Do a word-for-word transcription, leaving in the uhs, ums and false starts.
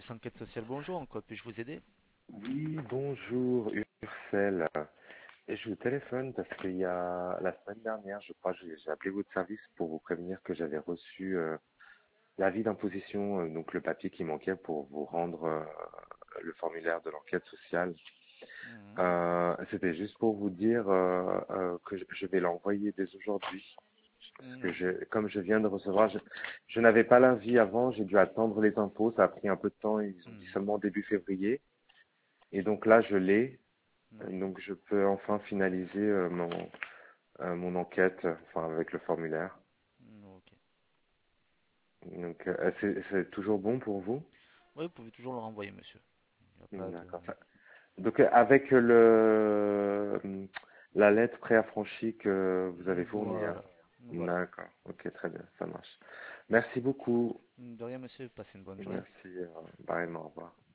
service enquête sociale, bonjour, en quoi puis-je vous aider? Oui, bonjour Ursel. Et je vous téléphone parce qu'il y a la semaine dernière, je crois, j'ai j'ai appelé votre service pour vous prévenir que j'avais reçu euh, l'avis d'imposition, euh, donc le papier qui manquait pour vous rendre euh, le formulaire de l'enquête sociale. Mhm. Euh, C'était juste pour vous dire euh, euh, que je, je vais l'envoyer dès aujourd'hui. Parce Mm, que ok. je, comme je viens de recevoir, je, je n'avais pas l'avis avant, j'ai dû attendre les impôts, ça a pris un peu de temps, ils ont dit Mhm. seulement début février. Et donc là, je l'ai. Oui. Donc je peux enfin finaliser euh, mon, euh, mon enquête, enfin avec le formulaire. Mm, ok. Donc euh, c'est c'est toujours bon pour vous? Oui, vous pouvez toujours le renvoyer, monsieur. Il n'y a pas de... D'accord. Ça- Donc euh, avec le la lettre préaffranchie que vous avez fournie, hein? Voilà. Voilà. D'accord. Ok, très bien, ça marche. Merci beaucoup. De rien, monsieur, passez une bonne journée. Merci. Euh, pareillement, au revoir.